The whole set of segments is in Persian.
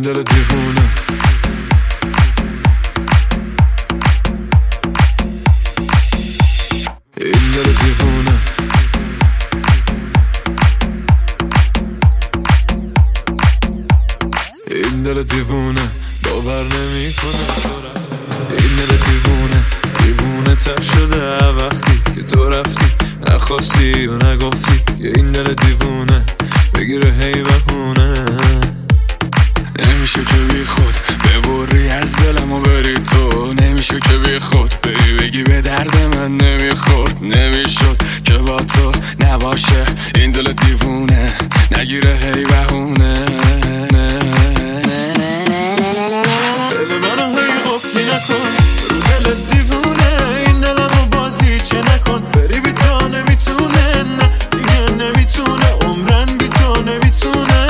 دل دیوونه این دل دیوونه این دل دیوونه باور نمی کنه این دل دیوونه دیوونه تر شده وقتی که تو رفتی نخواستی و نگفتی که این دل دیوونه بگیره هی بهونه نمیشه که بی خود ببری از دلم و بری تو نمیشه که بی خود بری بگی به درد من نمیخورد نمیشد که با تو نباشه این دل دیوونه نگیره هی بهونه دل منو هی قفلی نکن رو دل دیوونه این دلمو بازی چه نکن بری بی تو نمیتونه نه دیگه نمیتونه عمرن بی تو نمیتونه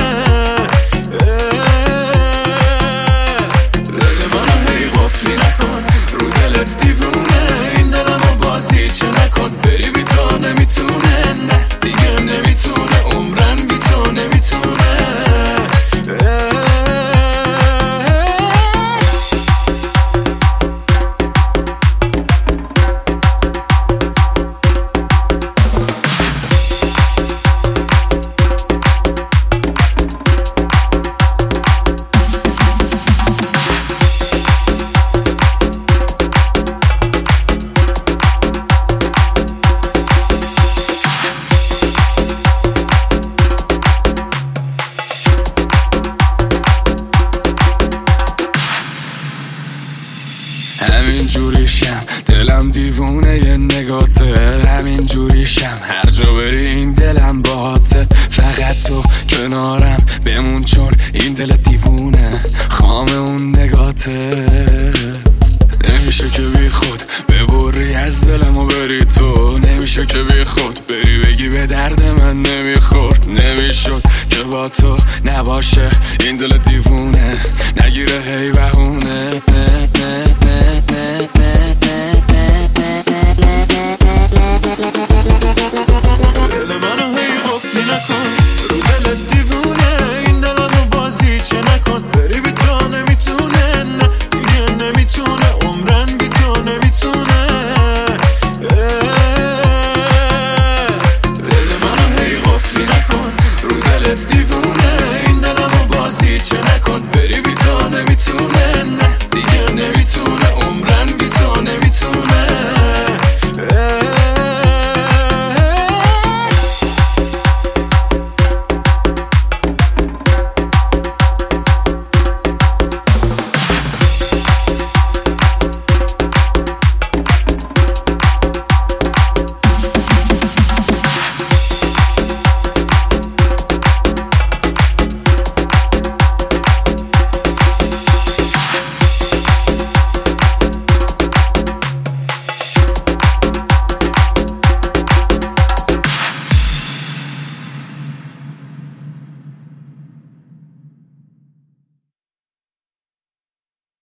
دل منو هی قفلی نکن رو دلت دیوونه این دلمو بازی چه نکن بری بی تو نمیتونه نه دیگه نمیتونه عمرن بی تو نمیتونه همین جوریشم دلم دیوونه یه نگاته همین جوریشم هر جا بری این دلم باته فقط تو کنارم بمون چون این دل دیوونه خام اون نگاته